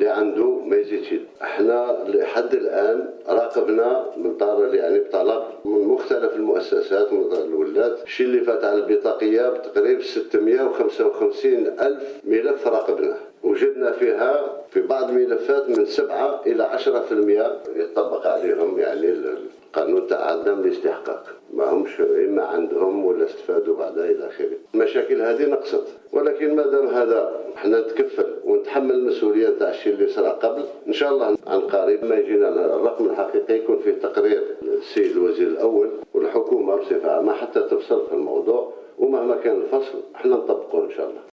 اللي عنده ما يزيدش. احنا لحد الان راقبنا من طار يعني بطلب من مختلف المؤسسات من الولاد. الشيء اللي فات على البطاقيه بتقريب 655 الف ملف راقبناه، وجدنا فيها في بعض الملفات من 7 إلى 10% يطبق عليهم يعني القانون تاع عدم الاستحقاق، ما همش اما عندهم ولا استفادوا بعدها الى اخره. المشاكل هذه نقصت، ولكن ما دام هذا احنا نتكفل ونتحمل المسؤوليه تاع الشيء اللي صرا قبل. ان شاء الله عن قريب ما يجينا الرقم الحقيقي يكون فيه تقرير السيد الوزير الاول والحكومه بصفه عامه حتى تفصل في الموضوع، ومهما كان الفصل احنا نطبقه ان شاء الله.